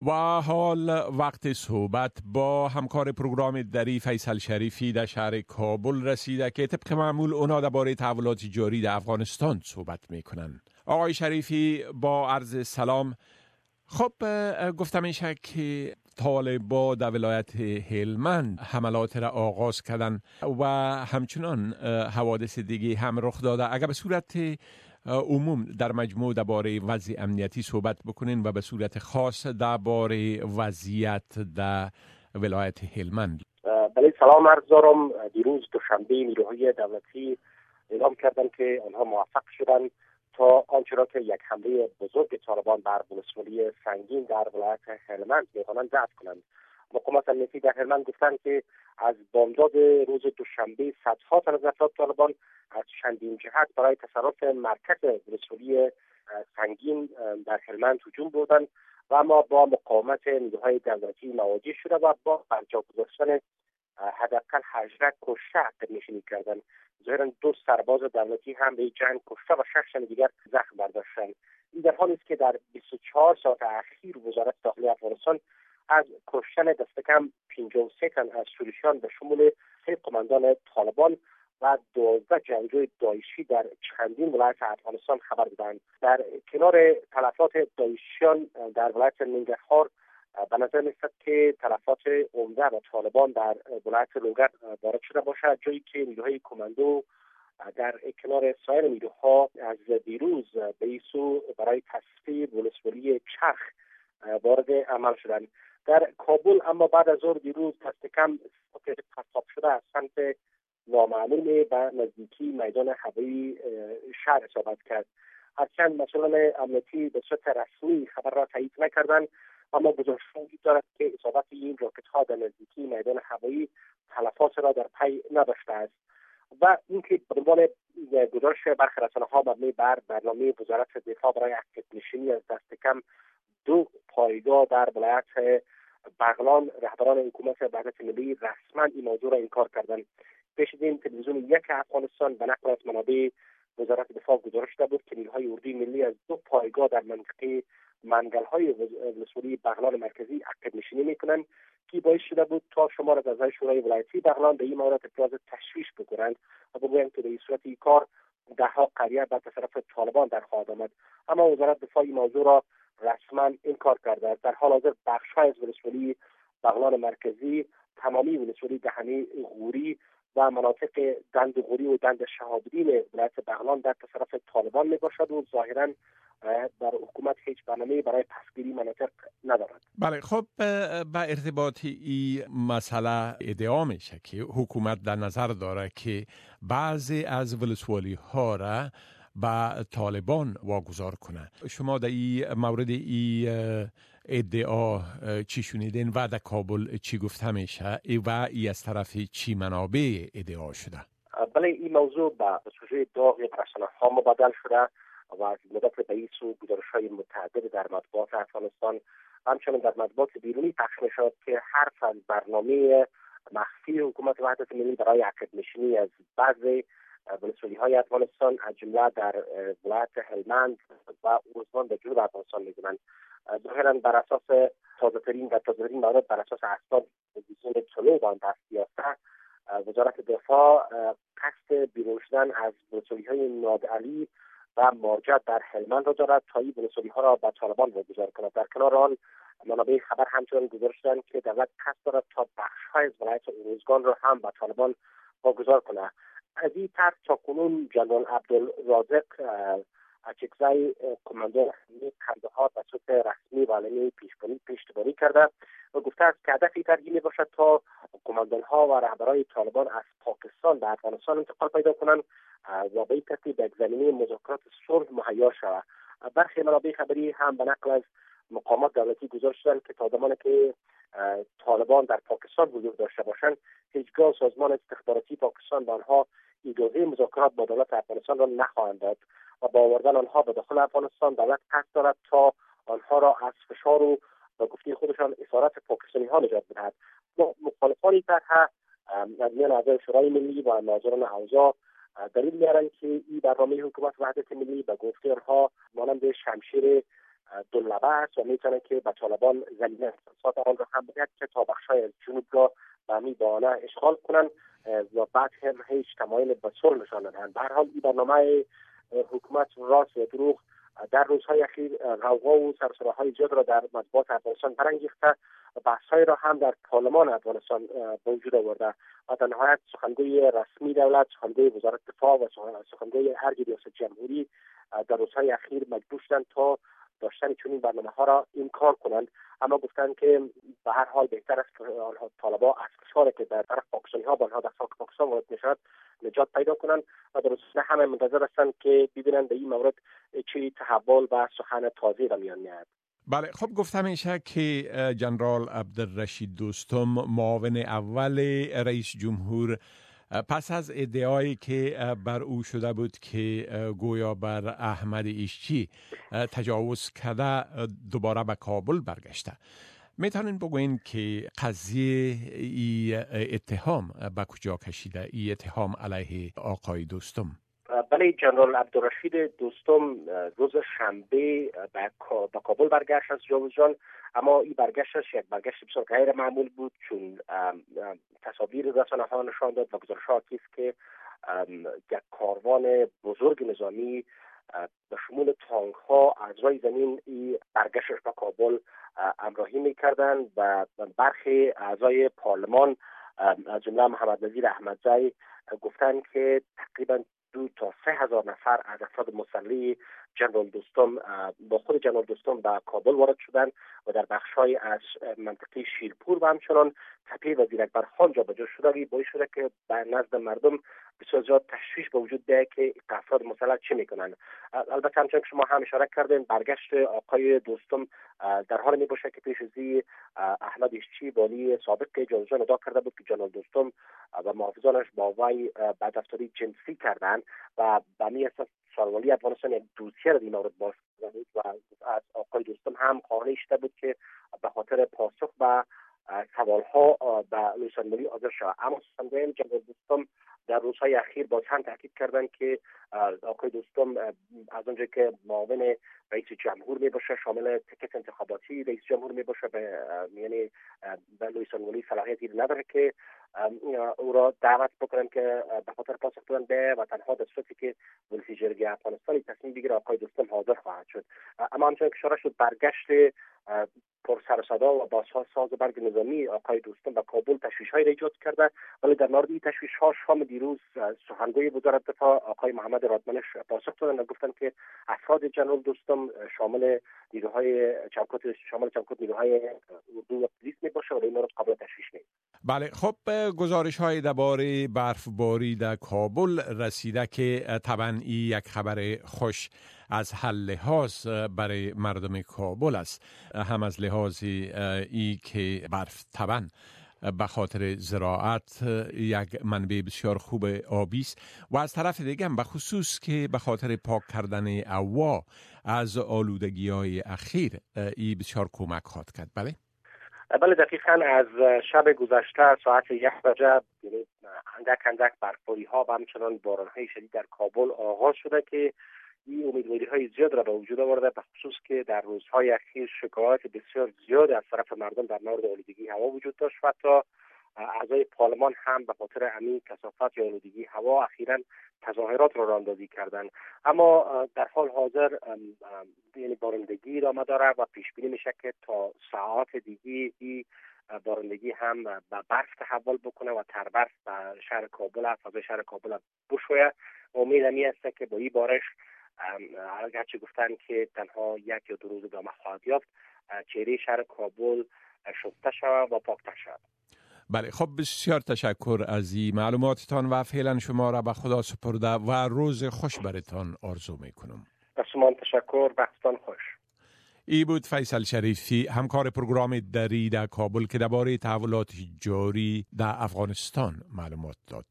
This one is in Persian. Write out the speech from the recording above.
و حال وقت صحبت با همکار پروگرام دری فیصل شریفی در شهر کابل رسیده که طبق معمول اونا درباره تحولات جاری در افغانستان صحبت میکنن. آقای شریفی با عرض سلام. خب گفتم میشه که طالبا در ولایت هلمند حملات را آغاز کردن و همچنان حوادث دیگه هم رخ داده. اگر به صورت عموم در مجموع درباره وضع امنیتی صحبت بکنین و به صورت خاص درباره وضعیت در ولایت هلمند. بله، سلام عرض دارم. دیروز دوشنبه نیروهای دولتی اعلام کردن که آنها موفق شدن تا آنچه را که یک حمله بزرگ طالبان بر ولسوالی سنگین در ولایت هلمند می‌خواهند دفع کنند. مقامات امنیتی در هلمند گفتند که از بامداد روز دوشنبه صدها تن از افراد طالبان از چندین جهت برای تصرف مرکز ولسوالی سنگین در هلمند هجوم بردند و اما با مقاومت نیروهای دولتی مواجه شده و با برجا گذاشتن حداقل 18 کشته عقب‌نشینی کردند. ظاهراً 2 سرباز دولتی هم به جنگ کشته و 6 تن دیگر زخم برداشتند. این در حالی است که در 24 ساعت اخیر وزارت داخلی افغانستان از کشتن دست کم 53 تن از شورشیان به شمول 3 قماندان طالبان و 12 جنگجوی داعشی در چندین ولایت افغانستان خبر دادند. در کنار تلفات داعشیان در ولایت ننگرهار به نظر می‌رسد که تلفات عمده و طالبان در ولایت لوگر وارد شده باشد، جایی که نیروهای کماندو در کنار سایر نیروها از دیروز به این سو برای تصفیه ولسوالی چرخ وارد عمل شدند. در کابل اما بعد از ظهر دیروز دست کم خطاب شده از سمت نامعلوم به نزدیکی میدان هوایی شهر اصابت کرد. هرچند مسئولان امنیتی به صورت رسمی خبر را تایید نکردند، اما گزارش وجود دارد که اصابت این راکت ها در نزدیکی میدان هوایی تلفات را در پی نداشته است و اینکه به عنوان گزارش برخی رسانه‌ها مبنی بر برنامه وزارت دفاع برای عقب‌نشینی از دست کم 2 پایگاه در ولایت بغلان، رهبران حکومت وحدت ملی رسما این موضوع را انکار کردند. پیش از این تلویزیون 1 افغانستان به نقل از منابع وزارت دفاع گزارش داده بود که نیروهای اردوی ملی از 2 پایگاه در منطقه منگل‌های ولسوالی بغلان مرکزی عقب‌نشینی می‌کنند که باعث شده بود تا شمار از اعضای شورای ولایتی بغلان به این مورد ابراز تشویش بکنند و بگویند که به این صورت این کار ده‌ها قریه به تصرف طالبان در خواهد آمد. اما وزارت دفاع این موضوع را رسما انکار کرده است. در حال حاضر بخش‌های از ولسوالی بغلان مرکزی، تمامی ولسوالی دهنی غوری و مناطق دند غوری و دند شهاب‌الدین ولایت بغلان در تصرف طالبان میباشد و ظاهراً در حکومت هیچ برنامه‌ای برای پسگیری مناطق ندارد. بله، خب به ارتباط این مسئله ادعا میشه که حکومت در نظر داره که بعضی از ولسوالی ها را به طالبان واگذار کنه. شما در این مورد این ادعا چی شنیدین و در کابل چی گفته میشه و ای از طرف چی منابع ادعا شده؟ بله، این موضوع به سوژه داغ رسانه‌ها مبادل شده و از مدت به این سو گزارش‌های متعدد در مطبوعات افغانستان همچنین در مطبوعات بیرونی پخش می‌شد که حرف از برنامه مخفی حکومت وحدت ملی برای عقب‌نشینی از بعضی ولسوالی‌های افغانستان از جمله در ولایت هلمند و اروزگان در جنوب افغانستان می‌گویند. ظاهراً بر اساس تازه‌ترین مورد بر اساس اسناد تلویزیون طلوع آن دست یافته، وزارت دفاع قصد بیرون شدن از ولسوالی‌های نادعلی و مارجت در هلمند را دارد تا این ولسوالی‌ها را به طالبان واگذار کند. در کنار آن منابع خبر همچنان گزارش دادند که دولت قصد دارد تا بخش‌های از ولایت اروزگان را هم به طالبان واگذار کند. از این طرح تاکنون جنرال عبدالرازق اچکزی کماندان قندهار به صورت رسمی و علنی پشتیبانی کرده و گفته است که هدف این طرح میباشد تا کماندان‌ها و رهبران طالبان از پاکستان به افغانستان انتقال پیدا کنند و به این ترتیب یک زمینه مذاکرات صلح مهیا شود. برخی منابع خبری هم به نقل از مقامات دولتی گزارش دادند که تا زمانی که طالبان در پاکستان حضور داشته باشند هیچگاه سازمان استخباراتی پاکستان به آنها اجازه مذاکرات با دولت افغانستان را نخواهند داد و با آوردن آنها به داخل افغانستان دولت قصد دارد تا آنها را از فشار و گفته خودشان اسارت پاکستانی ها نجات بدهد. مخالفان این طرح از میان اعضای شورای ملی و ناظران اوضاع دلیل میارند که این برنامه حکومت وحدت ملی به گفته آنها مانند شمشیر دولبه است و میتونه که به طالبان زمینه اقتصاد آن را هم بگید که تا بخشای از جنوب را به همین بهانه اشغال کنند و بعد هم هیچ تمایل به صلح نشان ندهند. به هر حال این برنامه حکومت راست و دروغ در روزهای اخیر غوغا و سرسراهای زیاد را در مطبوعات افغانستان برانگیخته و بحث‌های را هم در پارلمان افغانستان به وجود آورده و در نهایت سخنگوی رسمی دولت، سخنگوی وزارت دفاع و سخنگوی ارگ ریاست جمهوری در روزهای اخیر مجبور شدند تا داشتن چنین برنامه‌ها را انکار کنند، اما گفتند که به هر حال بهتر است که طالبان از فشاری که در طرف پاکستانی‌ها به آنها در خاک پاکستان وارد می‌شود نجات پیدا کنند و در روزهای همه منتظر هستند که ببینند در این مورد چه تحول و سخن تازه را میان میاد. بله، خب گفته میشه که جنرال عبدالرشید دوستم معاون اول رئیس جمهور پس از ادعایی که بر او شده بود که گویا بر احمد ایشچی تجاوز کرده دوباره به کابل برگشته، میتونین بگوین که قضیه ای اتهام به کجا کشیده، ای اتهام علیه آقای دوستم؟ بله، جنرال عبدالرشید دوستم روز شنبه به کابل برگشت از جاوزجان، اما این برگشتش یک برگشت بسیار غیر معمول بود، چون تصاویر رسانه‌ها نشان داد و گزارش‌ها است که یک کاروان بزرگ نظامی به شمول تانک‌ها از روی زمین این برگشتش به کابل همراهی می‌کردند و برخی اعضای پارلمان از جمله محمد نظیر احمدزی گفتند که تقریباً 2 تا 3,000 نفر از افراد مسلح جنرال دوستم با خود جنرال دوستم به کابل وارد شدند و در بخش‌های از منطقه شیرپور و همچنان تپه وزیر اکبر خان جابجا شده، باعث شده که به نزد مردم بسیار زیاد تشویش به وجود بیاید که افراد مسلح چه میکنند. البته همچنان که شما هم اشاره کردین، برگشت آقای دوستم در حال می باشه که پیش از احمد ایشچی والی سابق جاوزجان ادعا کرده بود که جنرال دوستم و محافظانش با وی بدرفتاری جنسی کردند و به همین اساس سروالی افغانستان یک دوسیه را در این مورد باز کرده بود و از آقای دوستم هم خواهش شده بود که به خاطر پاسخ به سوالها به لویسانمولی حاضر شود. اما سخنگویان جنرال دوستم در روزهای اخیر باز هم تاکید کردند که آقای دوستم از اونجا که معاون رئیس جمهور می باشه، شامل تکت انتخاباتی رئیس جمهور می باشه، یعنی به لویسانمولی صلاحیتی نداره که او را دعوت بکنن که به خاطر پاسخ دادن به و تنها در صورتی که ولسی جرگه افغانستانی تصمیم بگیره آقای دوستم حاضر خواهد شد. اما همچنان که اشاره شد، برگشت پر سر و صدا و با ساز برگ نظامی آقای دوستم به کابل تشویش‌هایی را ایجاد کرده، ولی در مورد این تشویش‌ها شام دیروز سخنگوی وزارت دفاع آقای محمد رادمنش پاسخ دادند و گفتند که افراد جنرال دوستم شامل چوکات نیروهای اردو و پلیس میباشه و در این مورد قابل تشویش نیست. بله، خب گزارش‌های درباره برفباری در کابل رسیده که طبعاً یک خبر خوش از هر لحاظ برای مردم کابل است، هم از لحاظ ای که برف طبعاً به خاطر زراعت یک منبع بسیار خوب آبی است و از طرف دیگه هم به خصوص که به خاطر پاک کردن هوا از آلودگی‌های اخیر ای بسیار کمک خواهد کرد. بله دقیقاً از شب گذشته ساعت 1 بجه اندک برفباری ها و همچنان باران های شدید در کابل آغاز شده که این امیدواری های زیاد را به وجود آورده، به خصوص که در روزهای اخیر شکایات بسیار زیاد از طرف مردم در مورد آلودگی هوا وجود داشت و حتی اعضای پارلمان هم به خاطر همین کثافت یا آلودگی هوا اخیراً تظاهرات را راهاندازی کردند. اما در حال حاضر یعنی بارندگی ادامه داره و پیش بینی میشه که تا ساعات دیگه این بارندگی هم به برف تحول بکنه و تربرف به شهر کابل، فضای شهر کابل بشویه. امید همی است که با این بارش اگرچه گفتن که تنها 1 یا 2 روز ادامه خواهد یافت، چهره شهر کابل شسته شود و پاکتر شود. بله، خب بسیار تشکر از این معلوماتتان و فعلا شما را به خدا سپرده و روز خوش برتان آرزو میکنم. از شما تشکر، وقتتان خوش. ای بود فیصل شریفی، همکار پروگرام دری در کابل که درباره تحولات جاری در افغانستان معلومات داد.